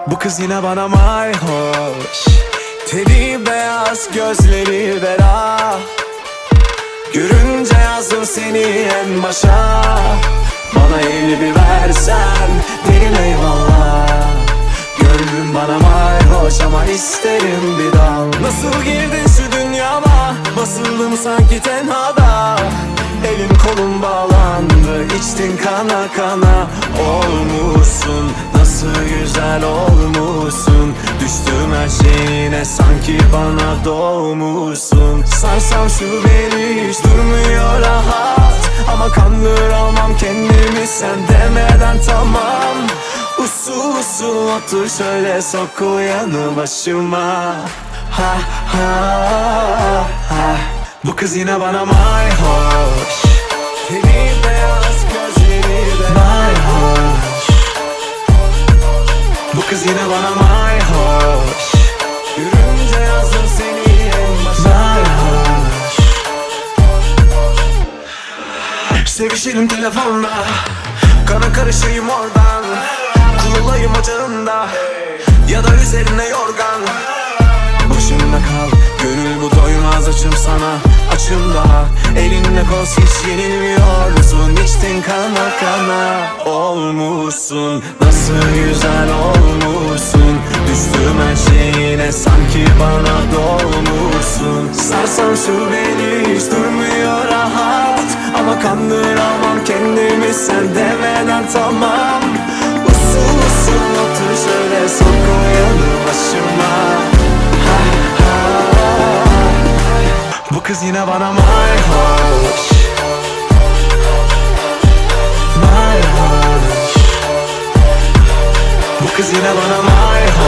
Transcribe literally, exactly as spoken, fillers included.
Bu kız yine bana mayhoş. Teni beyaz, gözleri bera. Görünce yazdım seni en başa. Bana elini bir versen derim eyvallah. Gönlüm bana mayhoş ama isterim bir dal. Nasıl girdin şu dünyama? Basıldım sanki tenhada. Elin kolun bağlandı, içtin kana kana. Olmuşsun, nasıl güzel olmuşsun. Düştüm her şeyine, sanki bana doğmuşsun. Sarsam şu beni, hiç durmuyor rahat. Ama kandıramam kendimi sen demeden tamam. Usul usul otur şöyle, sok uyanı başıma. Ha ha ha. Bu kız yine bana mayhoş. Teni beyaz, gözleri de mayhoş. Bu kız yine bana mayhoş. Görünce yazdım seni en başa. Mayhoş. Sevişelim telefonla, kana karışayım oradan. Kurulayım ocağında, ya da üzerine yorgan. Başımda kal, gönül bu doymaz açım sana. Açım daha, elinle koz hiç yenilmiyorsun. İçtin kana kana, olmuşsun. Nasıl güzel olmuşsun. Düştüm her şeyine, sanki bana dolmuşsun. Sarsam şu beni, hiç durmuyor rahat. Ama kandıramam kendimi sen demeden tamam. Usul usul otur şöyle, sok uyanı başıma. Ha ha. Bu kız yine bana mayhoş. Mayhoş. Bu kız yine bana mayhoş.